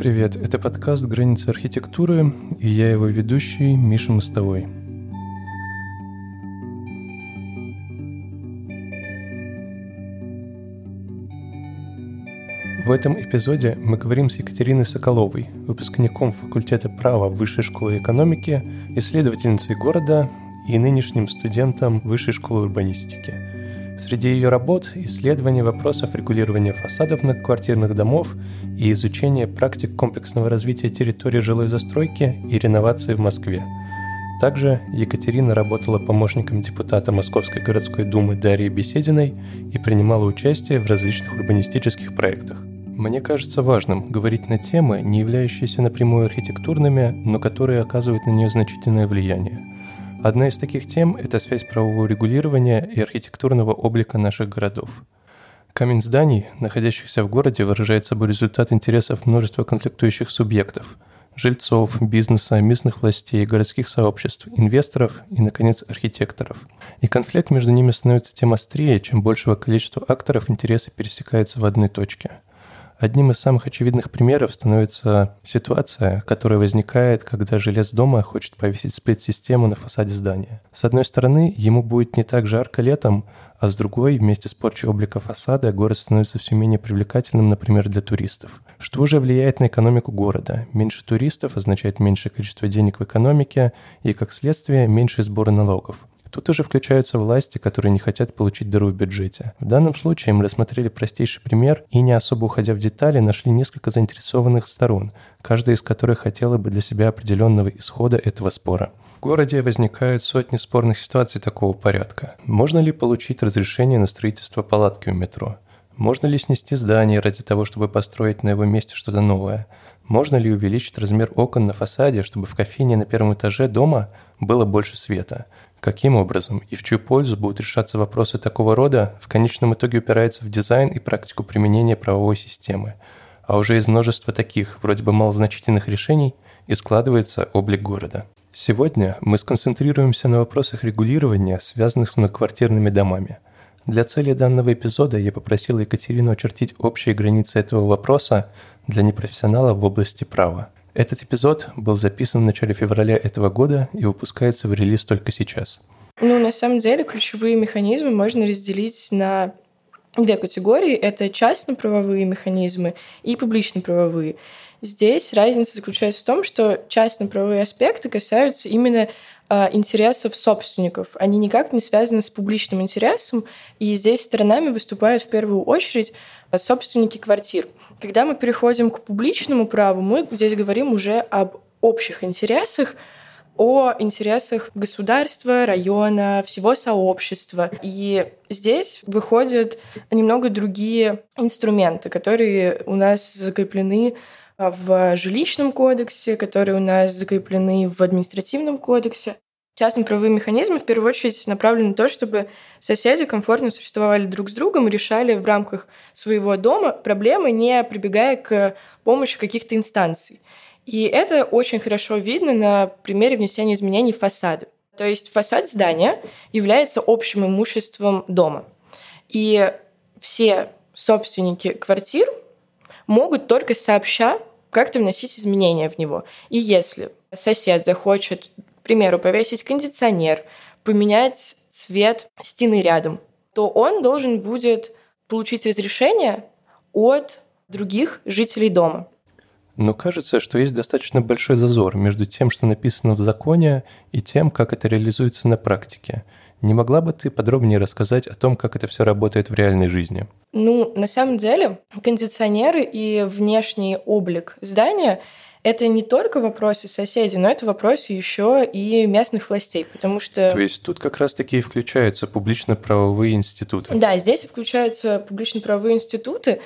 привет! Это подкаст «Границы архитектуры» и я его ведущий Миша Мостовой. В этом эпизоде мы говорим с Екатериной Соколовой, выпускником факультета права Высшей школы экономики, исследовательницей города и нынешним студентом Высшей школы урбанистики. Среди ее работ – исследование вопросов регулирования фасадов многоквартирных домов и изучение практик комплексного развития территории жилой застройки и реновации в Москве. Также Екатерина работала помощником депутата Московской городской думы Дарьи Бесединой и принимала участие в различных урбанистических проектах. Мне кажется важным говорить на темы, не являющиеся напрямую архитектурными, но которые оказывают на нее значительное влияние. Одна из таких тем – это связь правового регулирования и архитектурного облика наших городов. Камень зданий, находящихся в городе, выражает собой результат интересов множества конфликтующих субъектов – жильцов, бизнеса, местных властей, городских сообществ, инвесторов и, наконец, архитекторов. И конфликт между ними становится тем острее, чем большего количества акторов интересы пересекаются в одной точке. Одним из самых очевидных примеров становится ситуация, которая возникает, когда жилец дома хочет повесить сплит-систему на фасаде здания. С одной стороны, ему будет не так жарко летом, а с другой, вместе с порчей облика фасада, город становится все менее привлекательным, например, для туристов. Что уже влияет на экономику города? Меньше туристов означает меньшее количество денег в экономике и, как следствие, меньшие сборы налогов. Тут уже включаются власти, которые не хотят получить дыру в бюджете. В данном случае мы рассмотрели простейший пример и, не особо уходя в детали, нашли несколько заинтересованных сторон, каждая из которых хотела бы для себя определенного исхода этого спора. В городе возникают сотни спорных ситуаций такого порядка. Можно ли получить разрешение на строительство палатки у метро? Можно ли снести здание ради того, чтобы построить на его месте что-то новое? Можно ли увеличить размер окон на фасаде, чтобы в кофейне на первом этаже дома было больше света? Каким образом и в чью пользу будут решаться вопросы такого рода, в конечном итоге упирается в дизайн и практику применения правовой системы. А уже из множества таких, вроде бы малозначительных решений, и складывается облик города. Сегодня мы сконцентрируемся на вопросах регулирования, связанных с многоквартирными домами. Для цели данного эпизода я попросил Екатерину очертить общие границы этого вопроса для непрофессионалов в области права. Этот эпизод был записан в начале февраля этого года и выпускается в релиз только сейчас. На самом деле ключевые механизмы можно разделить на две категории. Это частно-правовые механизмы и публично-правовые. Здесь разница заключается в том, что частно-правовые аспекты касаются именно интересов собственников. Они никак не связаны с публичным интересом, и здесь сторонами выступают в первую очередь собственники квартир. Когда мы переходим к публичному праву, мы здесь говорим уже об общих интересах, о интересах государства, района, всего сообщества. И здесь выходят немного другие инструменты, которые у нас закреплены в жилищном кодексе, которые у нас закреплены в административном кодексе. Частно-правовые механизмы в первую очередь направлены на то, чтобы соседи комфортно существовали друг с другом и решали в рамках своего дома проблемы, не прибегая к помощи каких-то инстанций. И это очень хорошо видно на примере внесения изменений в фасады. То есть фасад здания является общим имуществом дома. И все собственники квартир могут только сообща как-то вносить изменения в него. И если сосед захочет, к примеру, повесить кондиционер, поменять цвет стены рядом, то он должен будет получить разрешение от других жителей дома. Но кажется, что есть достаточно большой зазор между тем, что написано в законе, и тем, как это реализуется на практике. Не могла бы ты подробнее рассказать о том, как это все работает в реальной жизни? На самом деле, кондиционеры и внешний облик здания – это не только вопросы соседей, но это вопросы еще и местных властей, потому что… То есть тут как раз-таки и включаются публично-правовые институты? Да, здесь включаются публично-правовые институты,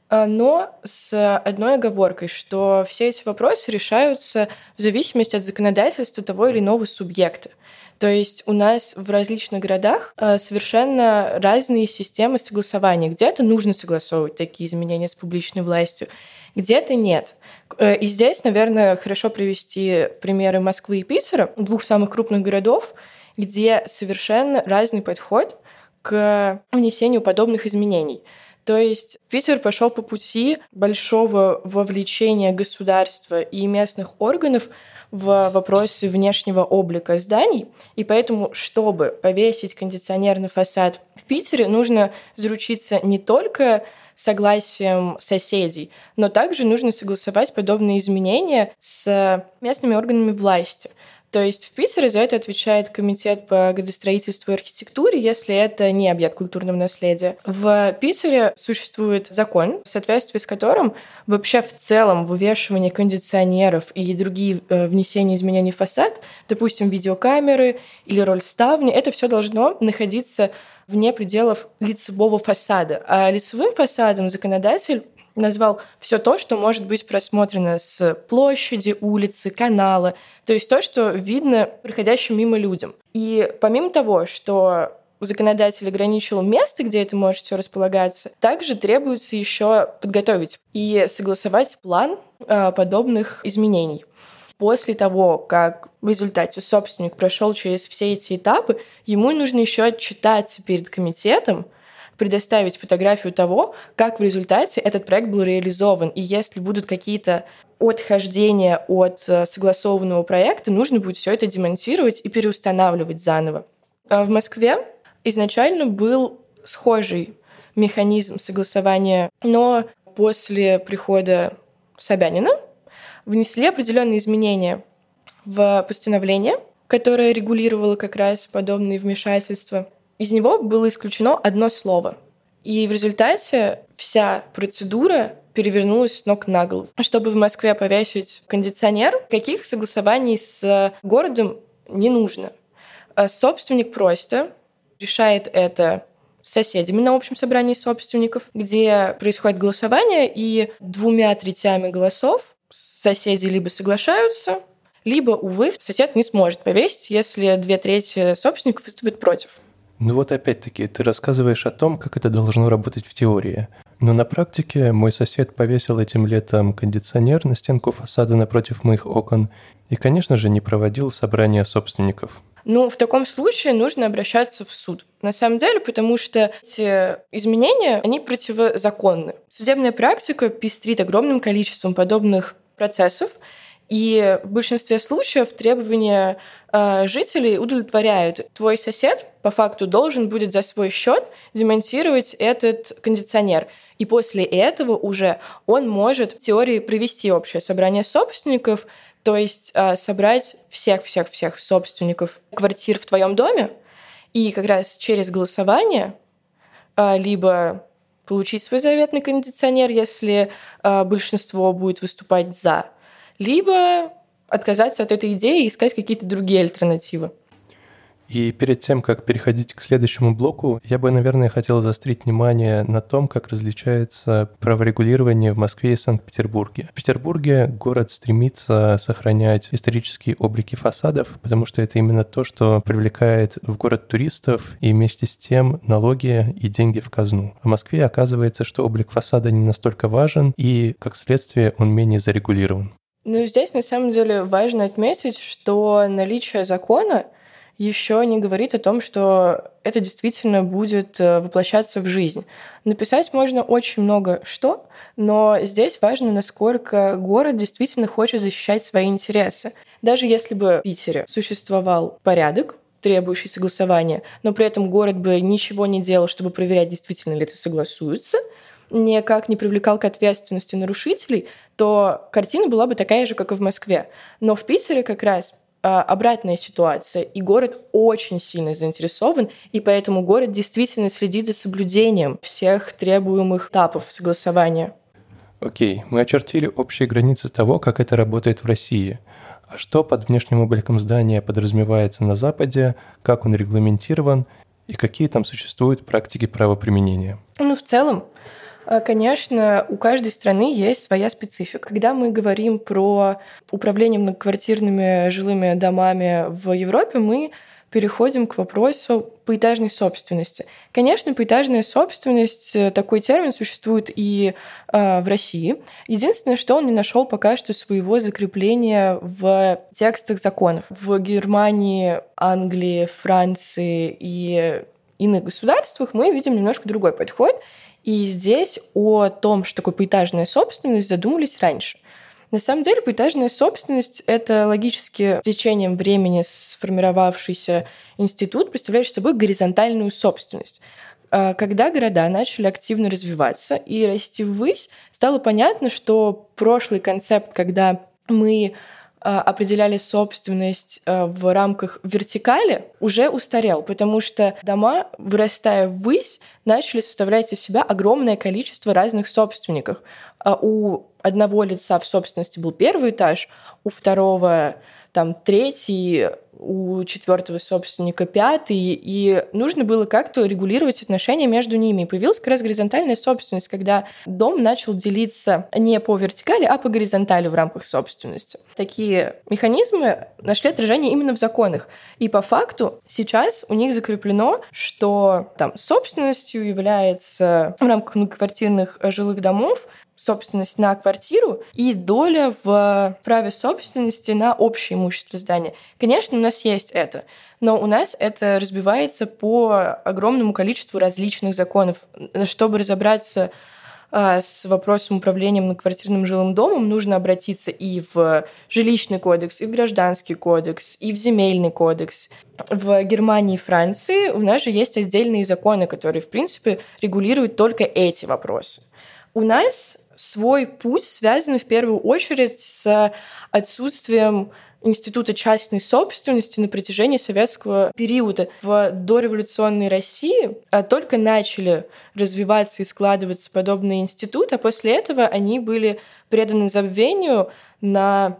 но с одной оговоркой, что все эти вопросы решаются в зависимости от законодательства того или иного субъекта. То есть у нас в различных городах совершенно разные системы согласования. Где-то нужно согласовывать такие изменения с публичной властью, где-то нет. И здесь, наверное, хорошо привести примеры Москвы и Питера, двух самых крупных городов, где совершенно разный подход к внесению подобных изменений. То есть Питер пошел по пути большого вовлечения государства и местных органов в вопросы внешнего облика зданий, и поэтому, чтобы повесить кондиционер на фасад в Питере, нужно заручиться не только согласием соседей, но также нужно согласовать подобные изменения с местными органами власти. То есть в Питере за это отвечает Комитет по градостроительству и архитектуре, если это не объект культурного наследия. В Питере существует закон, в соответствии с которым вообще в целом вывешивание кондиционеров и другие внесения изменений в фасад, допустим, видеокамеры или роль ставни, это все должно находиться вне пределов лицевого фасада. А лицевым фасадом законодатель назвал все то, что может быть просмотрено с площади, улицы, канала, то есть то, что видно проходящим мимо людям. И помимо того, что законодатель ограничил место, где это может все располагаться, также требуется еще подготовить и согласовать план подобных изменений. После того, как в результате собственник прошел через все эти этапы, ему нужно еще отчитаться перед комитетом, предоставить фотографию того, как в результате этот проект был реализован. И если будут какие-то отхождения от согласованного проекта, нужно будет все это демонтировать и переустанавливать заново. В Москве изначально был схожий механизм согласования, но после прихода Собянина внесли определенные изменения в постановление, которое регулировало как раз подобные вмешательства. Из него было исключено одно слово. И в результате вся процедура перевернулась с ног на голову. Чтобы в Москве повесить кондиционер, каких согласований с городом не нужно. Собственник просто решает это с соседями на общем собрании собственников, где происходит голосование, и 2/3 голосов соседи либо соглашаются, либо, увы, сосед не сможет повесить, если 2/3 собственников выступят против. Ну вот опять-таки, ты рассказываешь о том, как это должно работать в теории. Но на практике мой сосед повесил этим летом кондиционер на стенку фасада напротив моих окон и, конечно же, не проводил собрания собственников. Ну, в таком случае нужно обращаться в суд. На самом деле, потому что эти изменения, они противозаконны. Судебная практика пестрит огромным количеством подобных процессов, и в большинстве случаев требования жителей удовлетворяют. Твой сосед по факту должен будет за свой счет демонтировать этот кондиционер. И после этого уже он может в теории провести общее собрание собственников, то есть собрать всех собственников квартир в твоем доме и как раз через голосование либо получить свой заветный кондиционер, если большинство будет выступать «за», либо отказаться от этой идеи и искать какие-то другие альтернативы. И перед тем, как переходить к следующему блоку, я бы, наверное, хотел заострить внимание на том, как различается праворегулирование в Москве и Санкт-Петербурге. В Петербурге город стремится сохранять исторические облики фасадов, потому что это именно то, что привлекает в город туристов и вместе с тем налоги и деньги в казну. В Москве оказывается, что облик фасада не настолько важен и, как следствие, он менее зарегулирован. Ну, здесь на самом деле важно отметить, что наличие закона еще не говорит о том, что это действительно будет воплощаться в жизнь. Написать можно очень много что, но здесь важно, насколько город действительно хочет защищать свои интересы. Даже если бы в Питере существовал порядок, требующий согласования, но при этом город бы ничего не делал, чтобы проверять, действительно ли это согласуется, никак не привлекал к ответственности нарушителей, то картина была бы такая же, как и в Москве. Но в Питере как раз обратная ситуация, и город очень сильно заинтересован, и поэтому город действительно следит за соблюдением всех требуемых этапов согласования. Окей, мы очертили общие границы того, как это работает в России. А что под внешним обликом здания подразумевается на Западе, как он регламентирован и какие там существуют практики правоприменения? Ну, в целом, конечно, у каждой страны есть своя специфика. Когда мы говорим про управление многоквартирными жилыми домами в Европе, мы переходим к вопросу поэтажной собственности. Конечно, поэтажная собственность, такой термин существует и в России. Единственное, что он не нашел пока что своего закрепления в текстах законов. В Германии, Англии, Франции и иных государствах мы видим немножко другой подход. И здесь о том, что такое поэтажная собственность, задумались раньше. На самом деле поэтажная собственность — это логически с течением времени сформировавшийся институт, представляющий собой горизонтальную собственность. Когда города начали активно развиваться и расти ввысь, стало понятно, что прошлый концепт, когда мы определяли собственность в рамках вертикали, уже устарел, потому что дома, вырастая ввысь, начали составлять из себя огромное количество разных собственников. У одного лица в собственности был первый этаж, у второго третий, у четвертого собственника пятый, и нужно было как-то регулировать отношения между ними. И появилась как раз горизонтальная собственность, когда дом начал делиться не по вертикали, а по горизонтали в рамках собственности. Такие механизмы нашли отражение именно в законах. И по факту сейчас у них закреплено, что собственностью является в рамках многоквартирных жилых домов собственность на квартиру и доля в праве собственности на общее имущество здания. Конечно, у нас есть это, но у нас это разбивается по огромному количеству различных законов. Чтобы разобраться с вопросом управления многоквартирным жилым домом, нужно обратиться и в жилищный кодекс, и в гражданский кодекс, и в земельный кодекс. В Германии и Франции у нас же есть отдельные законы, которые, в принципе, регулируют только эти вопросы. У нас свой путь связан в первую очередь с отсутствием института частной собственности на протяжении советского периода. В дореволюционной России только начали развиваться и складываться подобные институты, а после этого они были преданы забвению на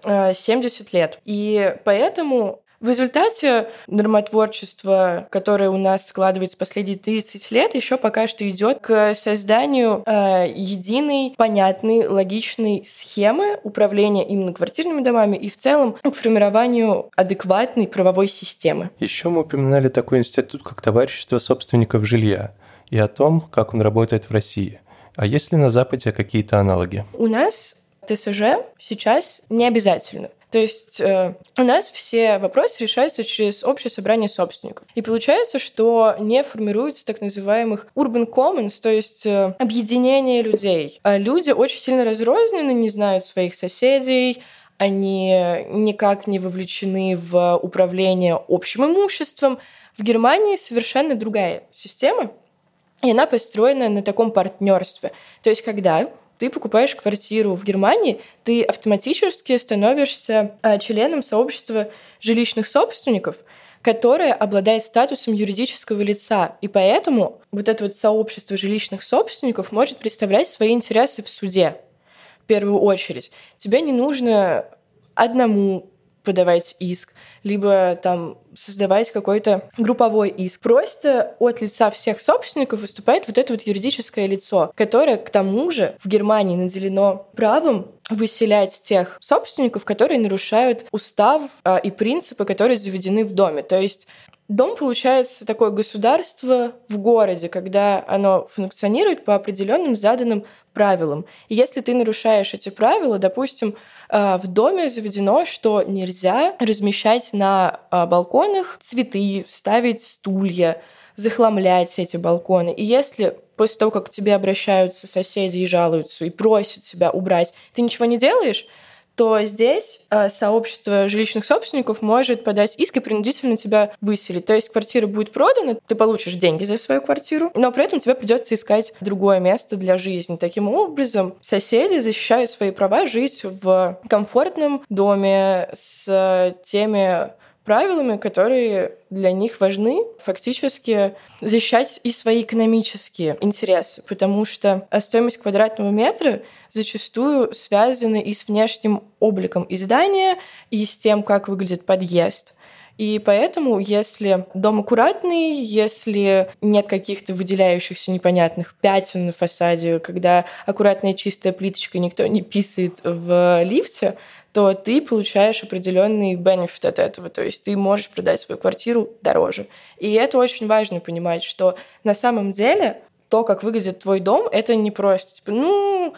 70 лет. И поэтому в результате нормотворчество, которое у нас складывается последние 30 лет, еще пока что идет к созданию единой, понятной, логичной схемы управления именно квартирными домами и в целом к формированию адекватной правовой системы. Еще мы упоминали такой институт, как товарищество собственников жилья, и о том, как он работает в России. А есть ли на Западе какие-то аналоги? У нас ТСЖ сейчас не обязательно. То есть у нас все вопросы решаются через общее собрание собственников. И получается, что не формируется так называемых urban commons, то есть объединение людей. Люди очень сильно разрознены, не знают своих соседей, они никак не вовлечены в управление общим имуществом. В Германии совершенно другая система, и она построена на таком партнерстве. То есть когда ты покупаешь квартиру в Германии, ты автоматически становишься членом сообщества жилищных собственников, которое обладает статусом юридического лица. И поэтому вот это вот сообщество жилищных собственников может представлять свои интересы в суде в первую очередь. Тебе не нужно одному подавать иск, либо создавать какой-то групповой иск. Просто от лица всех собственников выступает вот это вот юридическое лицо, которое, к тому же, в Германии наделено правом выселять тех собственников, которые нарушают устав и принципы, которые заведены в доме. То есть дом, получается, такое государство в городе, когда оно функционирует по определенным заданным правилам. И если ты нарушаешь эти правила, допустим, в доме заведено, что нельзя размещать на балконах цветы, ставить стулья, захламлять эти балконы. И если после того, как к тебе обращаются соседи и жалуются, и просят тебя убрать, ты ничего не делаешь, то здесь сообщество жилищных собственников может подать иск и принудительно тебя выселить. То есть квартира будет продана, ты получишь деньги за свою квартиру, но при этом тебе придется искать другое место для жизни. Таким образом, соседи защищают свои права жить в комфортном доме с теми правилами, которые для них важны, фактически защищать и свои экономические интересы, потому что стоимость квадратного метра зачастую связана и с внешним обликом здания, и с тем, как выглядит подъезд. И поэтому, если дом аккуратный, если нет каких-то выделяющихся непонятных пятен на фасаде, когда аккуратная чистая плиточка, никто не писает в лифте, то ты получаешь определенный бенефит от этого. То есть ты можешь продать свою квартиру дороже. И это очень важно понимать, что на самом деле то, как выглядит твой дом, это не просто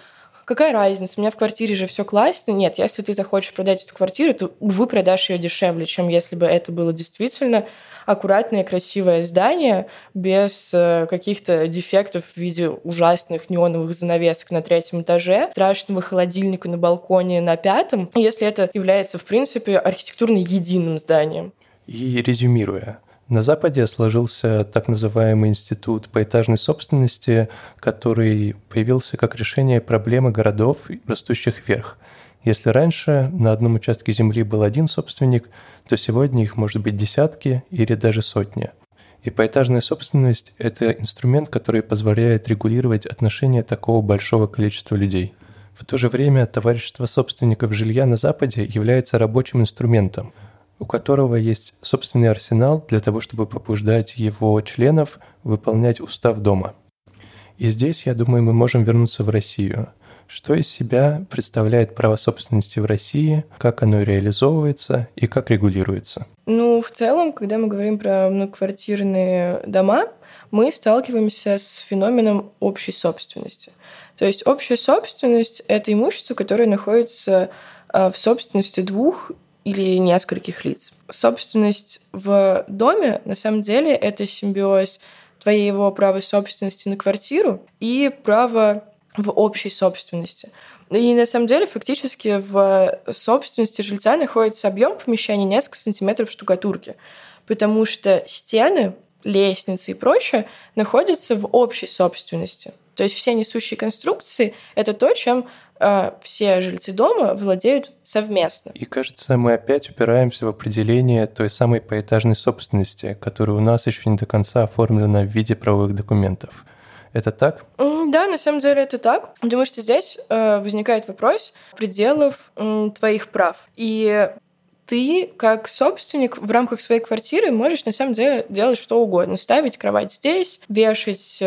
какая разница, у меня в квартире же все классно. Нет, если ты захочешь продать эту квартиру, то, увы, продашь ее дешевле, чем если бы это было действительно аккуратное, красивое здание без каких-то дефектов в виде ужасных неоновых занавесок на 3-м этаже, страшного холодильника на балконе на 5-м, если это является, в принципе, архитектурно единым зданием. И резюмируя, на Западе сложился так называемый институт поэтажной собственности, который появился как решение проблемы городов, растущих вверх. Если раньше на одном участке земли был один собственник, то сегодня их может быть десятки или даже сотни. И поэтажная собственность – это инструмент, который позволяет регулировать отношения такого большого количества людей. В то же время товарищество собственников жилья на Западе является рабочим инструментом, у которого есть собственный арсенал для того, чтобы побуждать его членов выполнять устав дома. И здесь, я думаю, мы можем вернуться в Россию. Что из себя представляет право собственности в России, как оно реализовывается и как регулируется? Ну, в целом, когда мы говорим про многоквартирные дома, мы сталкиваемся с феноменом общей собственности. То есть общая собственность – это имущество, которое находится в собственности 2 или нескольких лиц. Собственность в доме, на самом деле, это симбиоз твоего права собственности на квартиру и права в общей собственности. И на самом деле фактически в собственности жильца находится объем помещения несколько сантиметров штукатурки, потому что стены, лестницы и прочее находятся в общей собственности. То есть все несущие конструкции — это то, чем все жильцы дома владеют совместно. И кажется, мы опять упираемся в определение той самой поэтажной собственности, которая у нас еще не до конца оформлена в виде правовых документов. Это так? Да, на самом деле это так, потому что здесь возникает вопрос пределов твоих прав. И ты, как собственник, в рамках своей квартиры можешь на самом деле делать что угодно. Ставить кровать здесь, вешать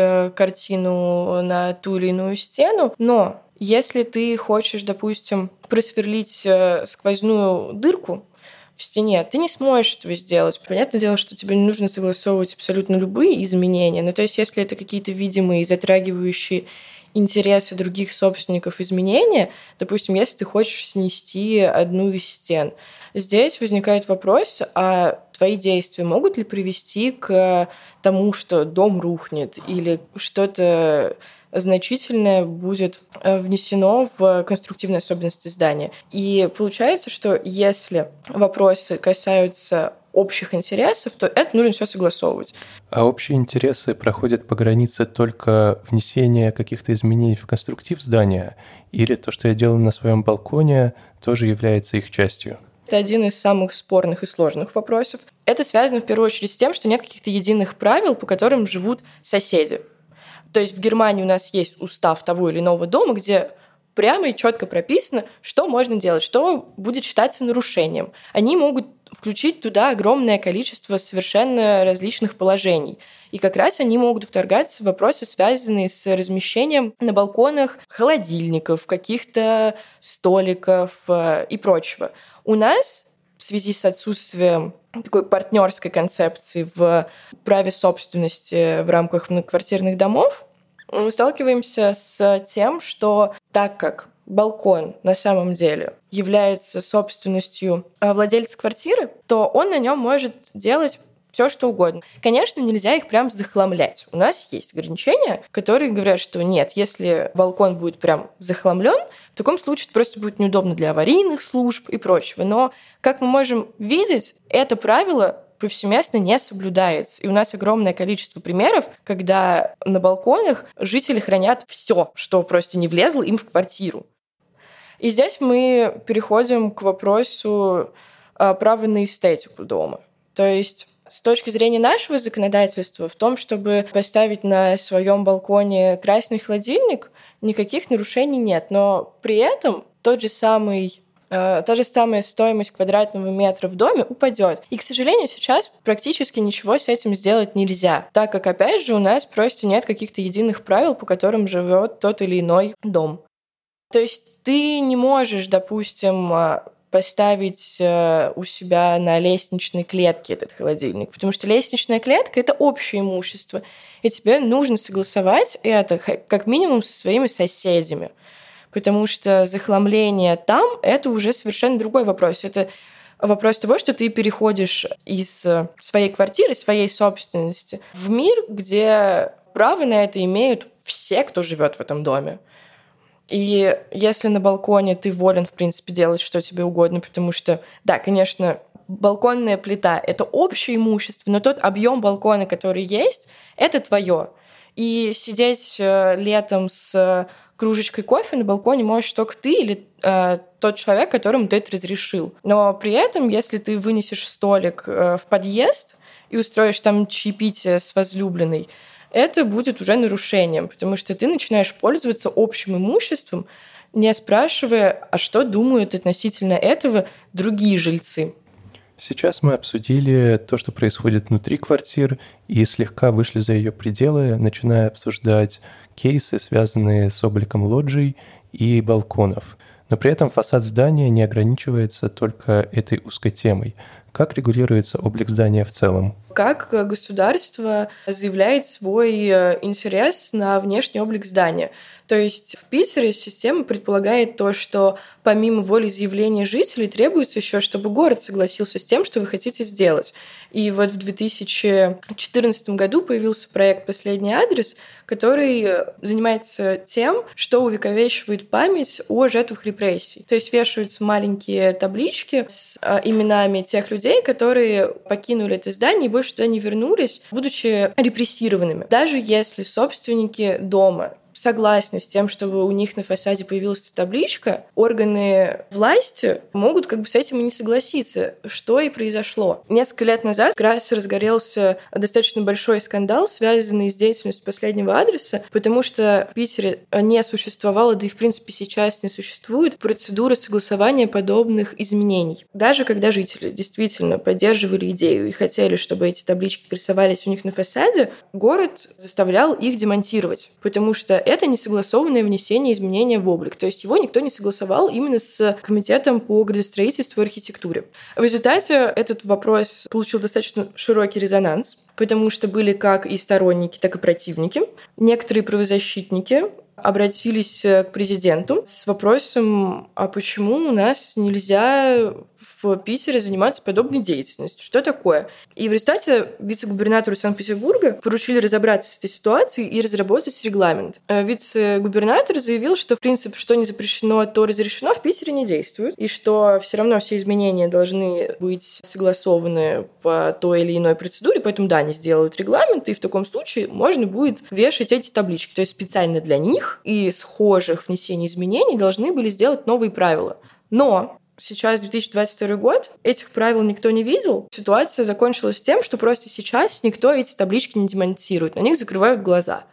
картину на ту или иную стену, но если ты хочешь, допустим, просверлить сквозную дырку в стене, ты не сможешь этого сделать. Понятное дело, что тебе не нужно согласовывать абсолютно любые изменения, но то есть если это какие-то видимые, затрагивающие интересы других собственников изменения, допустим, если ты хочешь снести одну из стен, здесь возникает вопрос, а твои действия могут ли привести к тому, что дом рухнет или что-то значительное будет внесено в конструктивные особенности здания. И получается, что если вопросы касаются общих интересов, то это нужно все согласовывать. А общие интересы проходят по границе только внесения каких-то изменений в конструктив здания, или то, что я делаю на своем балконе, тоже является их частью? Это один из самых спорных и сложных вопросов. Это связано в первую очередь с тем, что нет каких-то единых правил, по которым живут соседи. То есть в Германии у нас есть устав того или иного дома, где прямо и четко прописано, что можно делать, что будет считаться нарушением. Они могут включить туда огромное количество совершенно различных положений. И как раз они могут вторгаться в вопросы, связанные с размещением на балконах холодильников, каких-то столиков и прочего. У нас в связи с отсутствием такой партнерской концепции в праве собственности в рамках многоквартирных домов, мы сталкиваемся с тем, что так как балкон на самом деле является собственностью владельца квартиры, то он на нем может делать все, что угодно. Конечно, нельзя их прям захламлять. У нас есть ограничения, которые говорят, что нет, если балкон будет прям захламлен, в таком случае это просто будет неудобно для аварийных служб и прочего. Но, как мы можем видеть, это правило повсеместно не соблюдается. И у нас огромное количество примеров, когда на балконах жители хранят все, что просто не влезло им в квартиру. И здесь мы переходим к вопросу права на эстетику дома. То есть с точки зрения нашего законодательства, в том, чтобы поставить на своем балконе красный холодильник, никаких нарушений нет. Но при этом та же самая стоимость квадратного метра в доме упадет. И, к сожалению, сейчас практически ничего с этим сделать нельзя, так как, опять же, у нас просто нет каких-то единых правил, по которым живет тот или иной дом. То есть ты не можешь, допустим, поставить у себя на лестничной клетке этот холодильник, потому что лестничная клетка — это общее имущество, и тебе нужно согласовать это как минимум со своими соседями. Потому что захламление там — это уже совершенно другой вопрос. Это вопрос того, что ты переходишь из своей квартиры, своей собственности в мир, где право на это имеют все, кто живет в этом доме. И если на балконе ты волен, в принципе, делать что тебе угодно, потому что, да, конечно, балконная плита — это общее имущество, но тот объем балкона, который есть, это твое. И сидеть летом с кружечкой кофе на балконе можешь только ты или тот человек, которому ты это разрешил. Но при этом, если ты вынесешь столик в подъезд и устроишь там чаепитие с возлюбленной, это будет уже нарушением, потому что ты начинаешь пользоваться общим имуществом, не спрашивая, а что думают относительно этого другие жильцы. Сейчас мы обсудили то, что происходит внутри квартир, и слегка вышли за ее пределы, начиная обсуждать кейсы, связанные с обликом лоджий и балконов. Но при этом фасад здания не ограничивается только этой узкой темой. Как регулируется облик здания в целом? Как государство заявляет свой интерес на внешний облик здания? То есть в Питере система предполагает то, что помимо волеизъявления жителей требуется еще, чтобы город согласился с тем, что вы хотите сделать. И вот в 2014 году появился проект «Последний адрес», который занимается тем, что увековечивает память о жертвах репрессий. То есть вешаются маленькие таблички с именами тех людей, которые покинули это здание и больше туда не вернулись, будучи репрессированными. Даже если собственники дома согласны с тем, чтобы у них на фасаде появилась эта табличка, органы власти могут с этим и не согласиться, что и произошло. Несколько лет назад как раз разгорелся достаточно большой скандал, связанный с деятельностью «Последнего адреса», потому что в Питере не существовало, да и в принципе сейчас не существует процедуры согласования подобных изменений. Даже когда жители действительно поддерживали идею и хотели, чтобы эти таблички красовались у них на фасаде, город заставлял их демонтировать, потому что это несогласованное внесение изменения в облик. То есть его никто не согласовал именно с комитетом по градостроительству и архитектуре. В результате этот вопрос получил достаточно широкий резонанс, потому что были как и сторонники, так и противники. Некоторые правозащитники обратились к президенту с вопросом, а почему у нас нельзя в Питере заниматься подобной деятельностью? Что такое? И в результате вице-губернатору Санкт-Петербурга поручили разобраться с этой ситуацией и разработать регламент. Вице-губернатор заявил, что, в принципе, что не запрещено, то разрешено, в Питере не действует, и что все равно все изменения должны быть согласованы по той или иной процедуре, поэтому, да, они сделают регламент, и в таком случае можно будет вешать эти таблички. То есть специально для них и схожих внесений изменений должны были сделать новые правила. Но сейчас 2022 год, этих правил никто не видел. Ситуация закончилась тем, что просто сейчас никто эти таблички не демонтирует, на них закрывают глаза.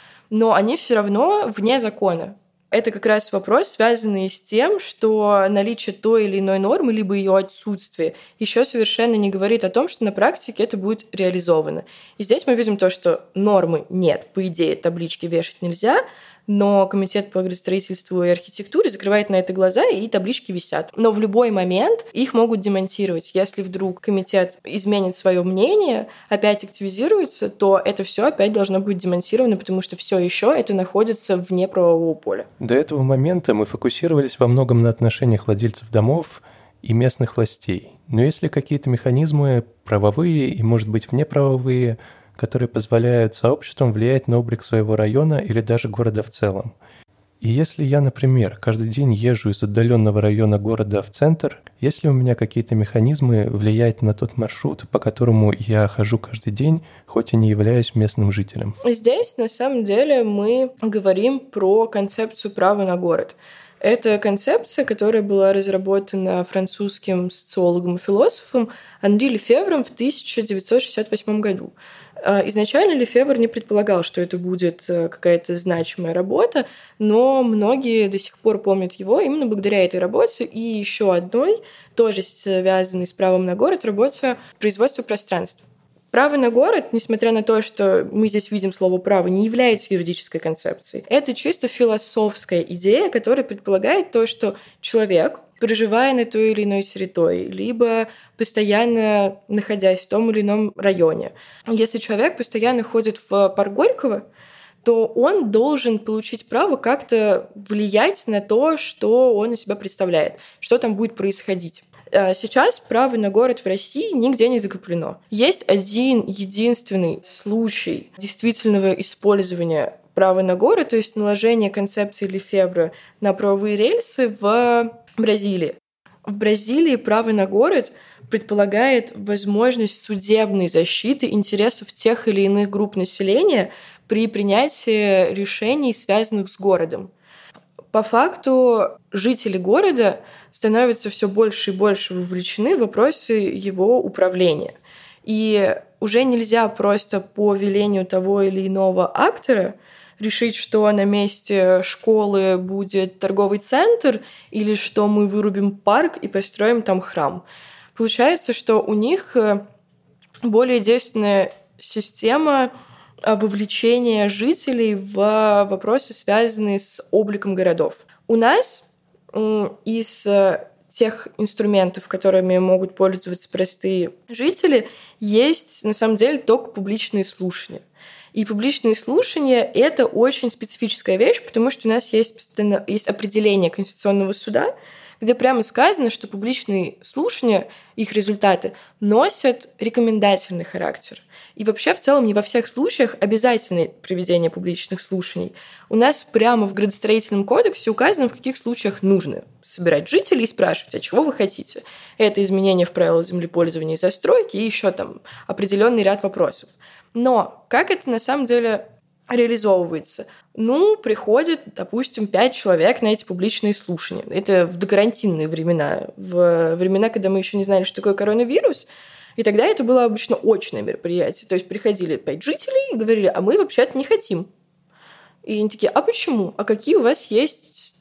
Но они все равно вне закона. Это как раз вопрос, связанный с тем, что наличие той или иной нормы, либо ее отсутствие, еще совершенно не говорит о том, что на практике это будет реализовано. И здесь мы видим то, что нормы нет, по идее, таблички вешать нельзя, но комитет по градостроительству и архитектуре закрывает на это глаза, и таблички висят. Но в любой момент их могут демонтировать. Если вдруг комитет изменит свое мнение, опять активизируется, то это все опять должно быть демонтировано, потому что все еще это находится вне правового поля. До этого момента мы фокусировались во многом на отношениях владельцев домов и местных властей. Но есть ли какие-то механизмы правовые и, может быть, внеправовые, которые позволяют сообществам влиять на облик своего района или даже города в целом? И если я, например, каждый день езжу из отдаленного района города в центр, есть ли у меня какие-то механизмы влиять на тот маршрут, по которому я хожу каждый день, хоть и не являюсь местным жителем? Здесь, на самом деле, мы говорим про концепцию права на город. Это концепция, которая была разработана французским социологом и философом Анри Лефевром в 1968 году. Изначально Лефевр не предполагал, что это будет какая-то значимая работа, но многие до сих пор помнят его именно благодаря этой работе и еще одной, тоже связанной с правом на город, работе производства пространств. Право на город, несмотря на то, что мы здесь видим слово «право», не является юридической концепцией. Это чисто философская идея, которая предполагает то, что человек, проживая на той или иной территории, либо постоянно находясь в том или ином районе, если человек постоянно ходит в парк Горького, то он должен получить право как-то влиять на то, что он из себя представляет, что там будет происходить. Сейчас право на город в России нигде не закреплено. Есть один единственный случай действительного использования права на город, то есть наложение концепции Лефевре на правовые рельсы в Бразилии. В Бразилии право на город предполагает возможность судебной защиты интересов тех или иных групп населения при принятии решений, связанных с городом. По факту жители города становятся все больше и больше вовлечены в вопросы его управления. И уже нельзя просто по велению того или иного актора решить, что на месте школы будет торговый центр или что мы вырубим парк и построим там храм. Получается, что у них более действенная система вовлечения жителей в вопросы, связанные с обликом городов. У нас из тех инструментов, которыми могут пользоваться простые жители, есть на самом деле только публичные слушания. И публичные слушания — это очень специфическая вещь, потому что у нас есть определение Конституционного суда, где прямо сказано, что публичные слушания, их результаты, носят рекомендательный характер. И вообще, в целом, не во всех случаях обязательно проведение публичных слушаний. У нас прямо в градостроительном кодексе указано, в каких случаях нужно собирать жителей и спрашивать, а чего вы хотите. Это изменение в правила землепользования и застройки и еще там определенный ряд вопросов. Но как это на самом деле реализовывается? Приходит, допустим, 5 человек на эти публичные слушания. Это в докарантинные времена, в времена, когда мы еще не знали, что такое коронавирус. И тогда это было обычно очное мероприятие. То есть приходили 5 жителей и говорили, а мы вообще-то не хотим. И они такие, а почему? А какие у вас есть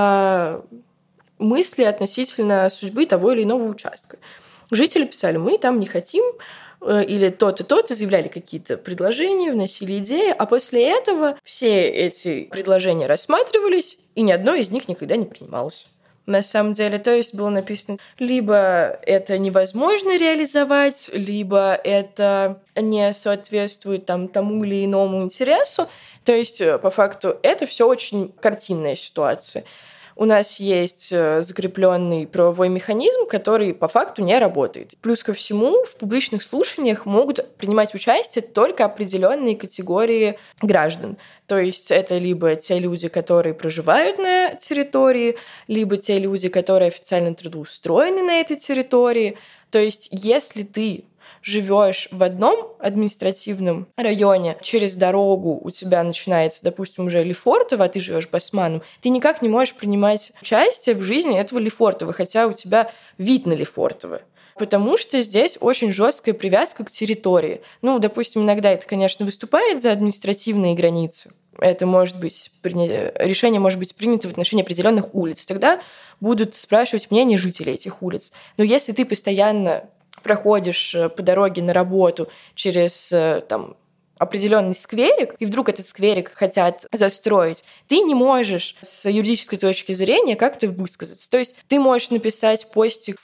мысли относительно судьбы того или иного участка? Жители писали, мы там не хотим, или то-то, то-то, заявляли какие-то предложения, вносили идеи, а после этого все эти предложения рассматривались, и ни одно из них никогда не принималось. На самом деле, то есть было написано, либо это невозможно реализовать, либо это не соответствует тому или иному интересу. То есть, по факту, это все очень картинная ситуация. У нас есть закрепленный правовой механизм, который по факту не работает. Плюс ко всему, в публичных слушаниях могут принимать участие только определенные категории граждан. То есть это либо те люди, которые проживают на территории, либо те люди, которые официально трудоустроены на этой территории. То есть если ты живешь в одном административном районе, через дорогу у тебя начинается, допустим, уже Лефортово, а ты живешь Басманном, ты никак не можешь принимать участие в жизни этого Лефортово, хотя у тебя вид на Лефортово. Потому что здесь очень жесткая привязка к территории. Допустим, иногда это, конечно, выступает за административные границы. Это может быть решение может быть принято в отношении определенных улиц. Тогда будут спрашивать мнение жителей этих улиц. Но если ты постоянно проходишь по дороге на работу через определенный скверик, и вдруг этот скверик хотят застроить, ты не можешь с юридической точки зрения как-то высказаться. То есть ты можешь написать постик,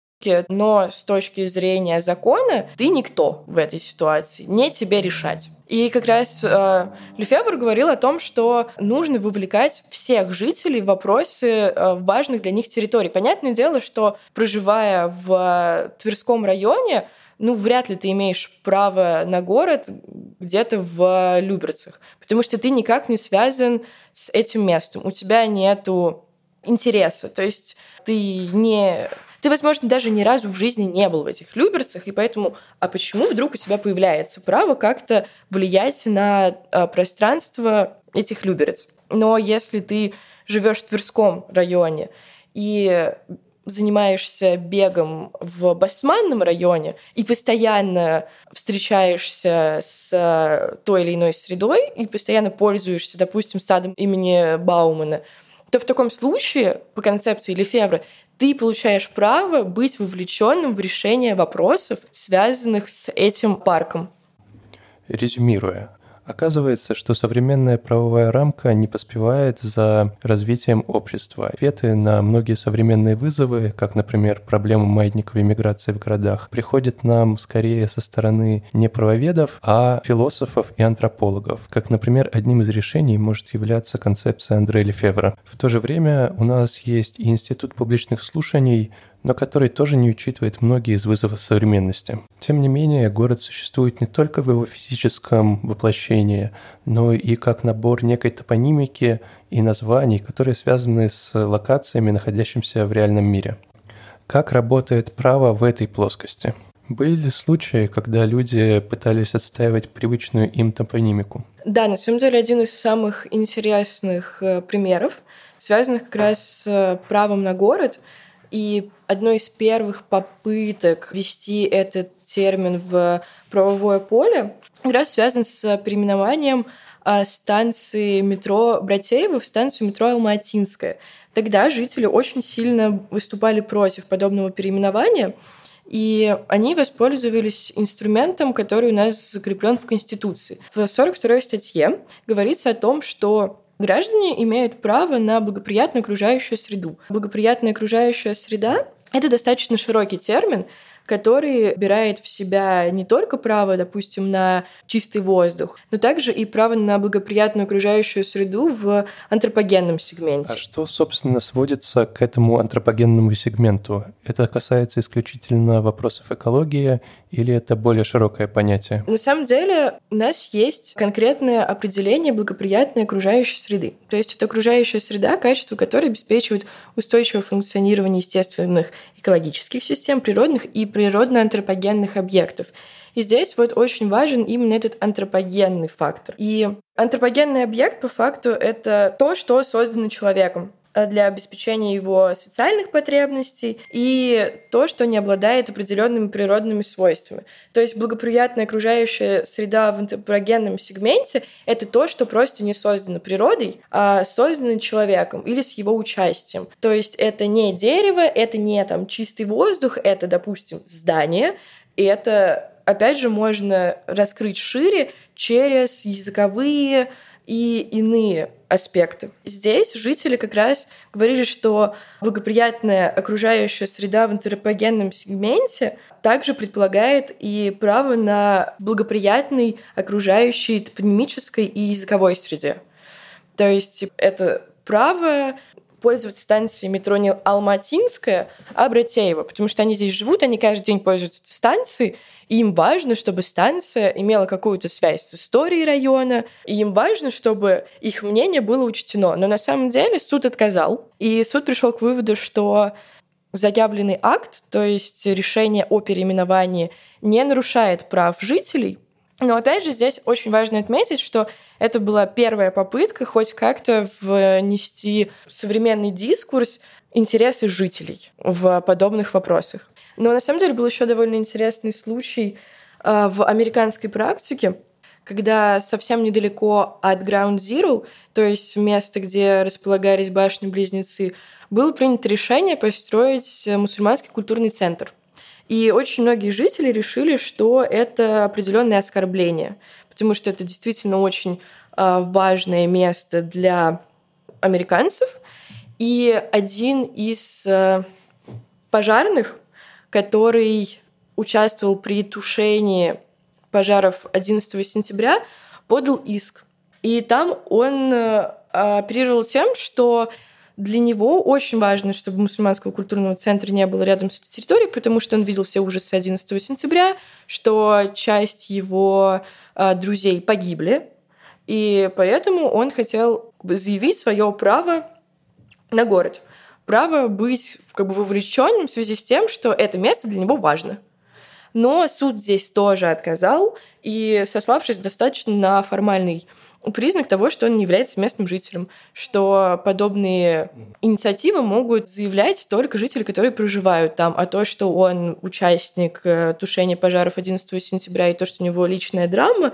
но с точки зрения закона ты никто в этой ситуации, не тебе решать. И как раз Лефевр говорил о том, что нужно вовлекать всех жителей в вопросы важных для них территорий. Понятное дело, что проживая в Тверском районе, вряд ли ты имеешь право на город где-то в Люберцах, потому что ты никак не связан с этим местом. У тебя нету интереса. То есть ты, возможно, даже ни разу в жизни не был в этих Люберцах, и поэтому, а почему вдруг у тебя появляется право как-то влиять на пространство этих Люберец? Но если ты живешь в Тверском районе и занимаешься бегом в Басманном районе и постоянно встречаешься с той или иной средой и постоянно пользуешься, допустим, садом имени Баумана, то в таком случае, по концепции Лефевре, ты получаешь право быть вовлеченным в решение вопросов, связанных с этим парком. Резюмируя, Оказывается, что современная правовая рамка не поспевает за развитием общества. Ответы на многие современные вызовы, как, например, проблему маятниковой миграции в городах, приходят нам скорее со стороны не правоведов, а философов и антропологов. Как, например, одним из решений может являться концепция Андре Лефевра. В то же время у нас есть и Институт публичных слушаний, но который тоже не учитывает многие из вызовов современности. Тем не менее, город существует не только в его физическом воплощении, но и как набор некой топонимики и названий, которые связаны с локациями, находящимися в реальном мире. Как работает право в этой плоскости? Были ли случаи, когда люди пытались отстаивать привычную им топонимику? Да, на самом деле один из самых интересных примеров, связанных как раз с правом на город. И одной из первых попыток ввести этот термин в правовое поле как раз связан с переименованием станции метро Братеево в станцию метро Алма-Атинская. Тогда жители очень сильно выступали против подобного переименования, и они воспользовались инструментом, который у нас закреплен в Конституции. В 42-й статье говорится о том, что граждане имеют право на благоприятную окружающую среду. Благоприятная окружающая среда — это достаточно широкий термин, который убирает в себя не только право, допустим, на чистый воздух, но также и право на благоприятную окружающую среду в антропогенном сегменте. А что, собственно, сводится к этому антропогенному сегменту? Это касается исключительно вопросов экологии или это более широкое понятие? На самом деле у нас есть конкретное определение благоприятной окружающей среды. То есть это окружающая среда, качество которой обеспечивает устойчивое функционирование естественных экологических систем, природных и природно-антропогенных объектов. И здесь вот очень важен именно этот антропогенный фактор. И антропогенный объект, по факту, это то, что создано человеком для обеспечения его социальных потребностей и то, что не обладает определенными природными свойствами. То есть благоприятная окружающая среда в антропогенном сегменте — это то, что просто не создано природой, а создано человеком или с его участием. То есть это не дерево, это не там чистый воздух, это, допустим, здание, и это, опять же, можно раскрыть шире через языковые и иные аспекты. Здесь жители как раз говорили, что благоприятная окружающая среда в антропогенном сегменте также предполагает и право на благоприятной окружающей топонимической и языковой среде. То есть это право пользоваться станцией метро не Алма-Атинская, а Братеево, потому что они здесь живут, они каждый день пользуются этой станцией, и им важно, чтобы станция имела какую-то связь с историей района, и им важно, чтобы их мнение было учтено. Но на самом деле суд отказал, и суд пришел к выводу, что заявленный акт, то есть решение о переименовании, не нарушает прав жителей. Но опять же здесь очень важно отметить, что это была первая попытка хоть как-то внести в современный дискурс интересы жителей в подобных вопросах. Но на самом деле был еще довольно интересный случай в американской практике, когда совсем недалеко от Ground Zero, то есть места, где располагались башни-близнецы, было принято решение построить мусульманский культурный центр. И очень многие жители решили, что это определенное оскорбление, потому что это действительно очень важное место для американцев. И один из пожарных, который участвовал при тушении пожаров 11 сентября, подал иск. И там он оперировал тем, что для него очень важно, чтобы мусульманского культурного центра не было рядом с этой территорией, потому что он видел все ужасы 11 сентября, что часть его друзей погибли, и поэтому он хотел заявить свое право на город, право быть вовлеченным в связи с тем, что это место для него важно. Но суд здесь тоже отказал, и сославшись достаточно на формальный признак того, что он не является местным жителем, что подобные инициативы могут заявлять только жители, которые проживают там, а то, что он участник тушения пожаров 11 сентября и то, что у него личная драма,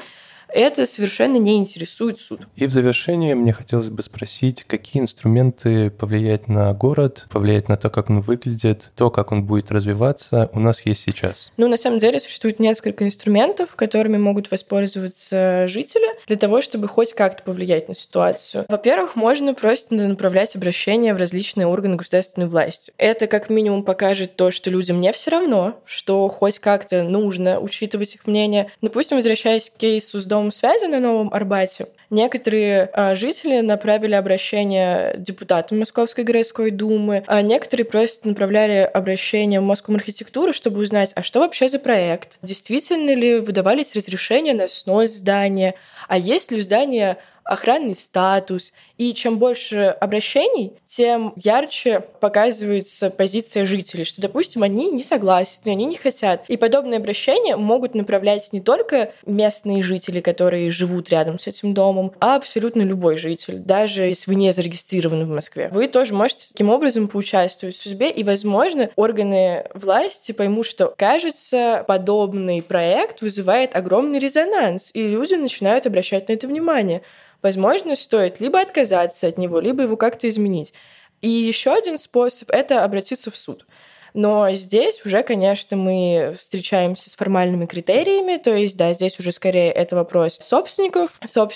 это совершенно не интересует суд. И в завершение мне хотелось бы спросить, какие инструменты повлиять на город, повлиять на то, как он выглядит, то, как он будет развиваться, у нас есть сейчас? На самом деле существует несколько инструментов, которыми могут воспользоваться жители для того, чтобы хоть как-то повлиять на ситуацию. Во-первых, можно просто направлять обращения в различные органы государственной власти. Это как минимум покажет то, что людям не все равно, что хоть как-то нужно учитывать их мнение. Допустим, возвращаясь к кейсу с Домом связи на Новом Арбате, некоторые жители направили обращение депутатам Московской городской думы, а некоторые просто направляли обращение в Москомархитектуру, чтобы узнать, а что вообще за проект, действительно ли выдавались разрешения на снос здания, а есть ли у здания охранный статус. И чем больше обращений, тем ярче показывается позиция жителей, что, допустим, они не согласны, они не хотят. И подобные обращения могут направлять не только местные жители, которые живут рядом с этим домом, а абсолютно любой житель, даже если вы не зарегистрированы в Москве. Вы тоже можете таким образом поучаствовать в судьбе, и, возможно, органы власти поймут, что, кажется, подобный проект вызывает огромный резонанс, и люди начинают обращать на это внимание. Возможно, стоит либо отказаться от него, либо его как-то изменить. И еще один способ — это обратиться в суд. Но здесь уже, конечно, мы встречаемся с формальными критериями, то есть, да, здесь уже скорее это вопрос собственников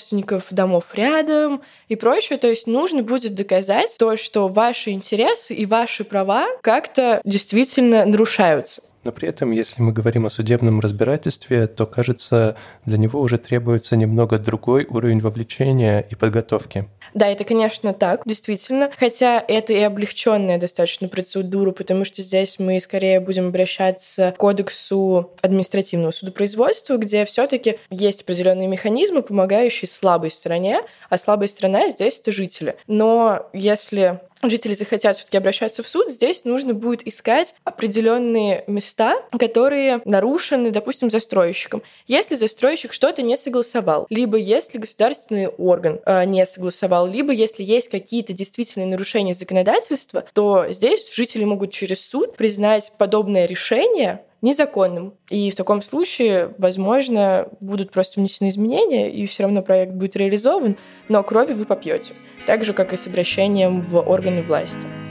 домов рядом и прочее. То есть нужно будет доказать то, что ваши интересы и ваши права как-то действительно нарушаются. Но при этом, если мы говорим о судебном разбирательстве, то, кажется, для него уже требуется немного другой уровень вовлечения и подготовки. Да, это, конечно, так, действительно. Хотя это и облегченная достаточно процедура, потому что здесь мы скорее будем обращаться к кодексу административного судопроизводства, где все-таки есть определенные механизмы, помогающие слабой стороне, а слабая сторона здесь — это жители. Но если жители захотят все-таки обращаться в суд, здесь нужно будет искать определенные места, которые нарушены, допустим, застройщиком. Если застройщик что-то не согласовал, либо если государственный орган не согласовал, либо если есть какие-то действительные нарушения законодательства, то здесь жители могут через суд признать подобное решение незаконным. И в таком случае, возможно, будут просто внесены изменения, и все равно проект будет реализован, но крови вы попьете. Так же, как и с обращением в органы власти.